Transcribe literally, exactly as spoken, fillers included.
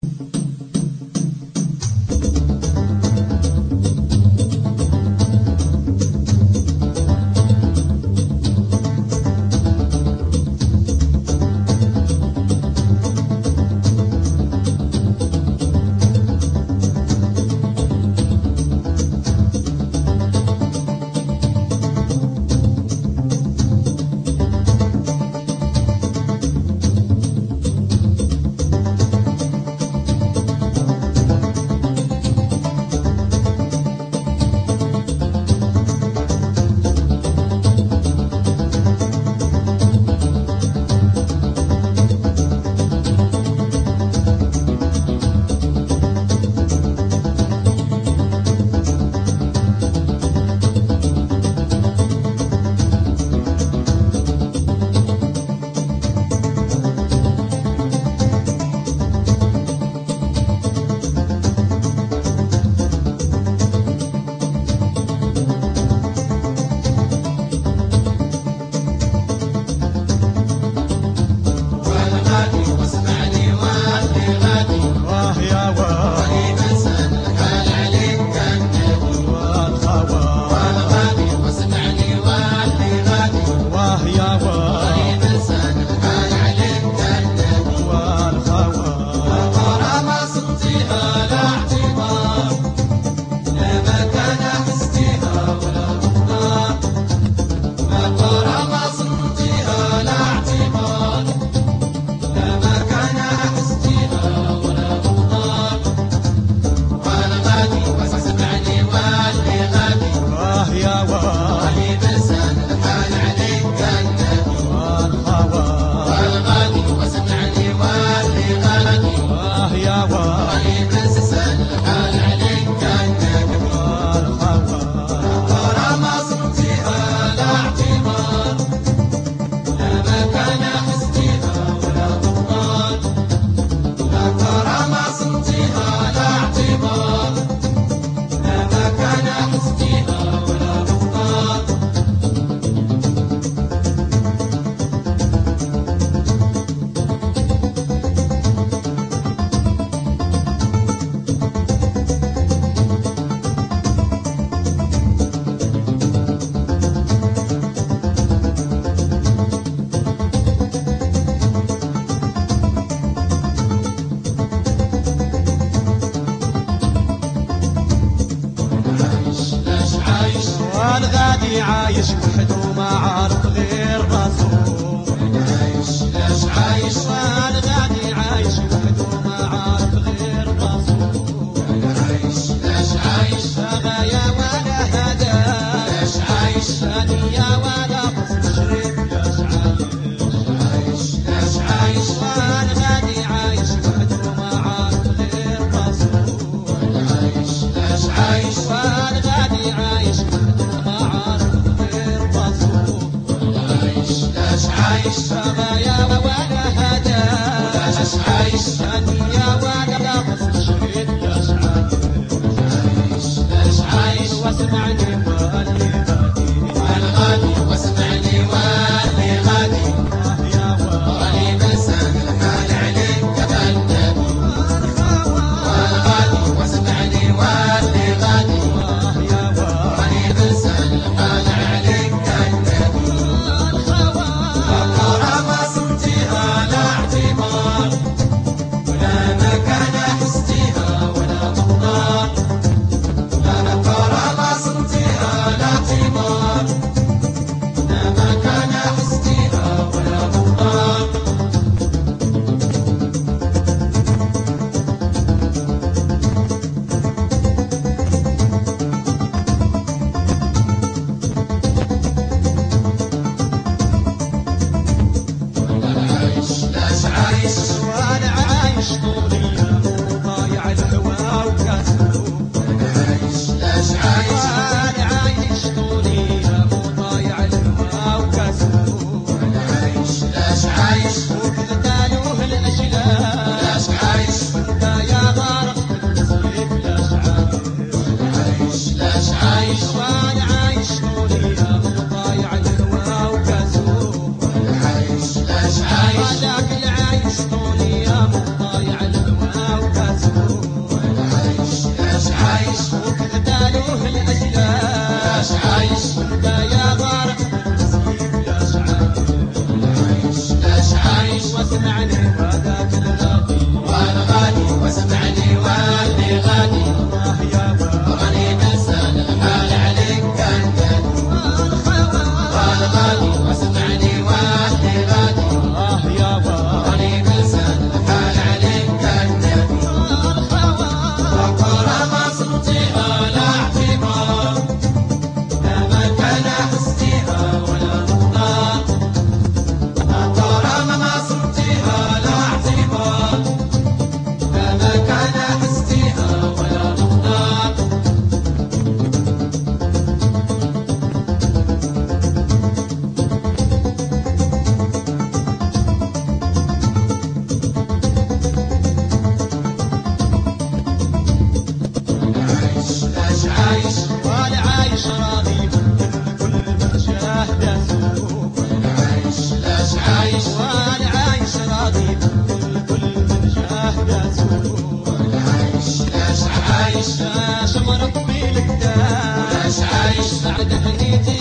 الغادي عايش وحده وما عارف غير راسو. عايش لاش عايش الغادي عايش وحده وما عارف غير راسو. عايش لاش عايش غايا ولا هدى لاش عايش ثانية ولا قصد شريف لاش عايش. عايش لاش عايش الغادي عايش وحده وما عارف غير راسو. عايش لاش عايش الغادي عايش وحده وما عارف غير راسو. عايش وكذبالوه الأجيال ليش عايش يا غار ليش عايش ليش عايش واسمعني هذاك الغادي وانا غادي واسمعني واللي غادي الله يا غار راني بنسان الحال عليك كان قادي وانا غادي واسمعني واللي غادي الله يا غار راني بنسان الحال عليك كان قادي وقرا ما صمتها لا اعتبار لا مكان حسيها ولا مقدار وقرا ما صمتها لا اعتبار لا مكان حسيها ولا مقدار عايش ليش عايش وانا عايش راضي كل من شاهد سوق عايش ليش عايش وانا عايش راضي كل من شاهد سوق عايش ليش عايش شمر طويل الدار ليش عايش بعد هنيتي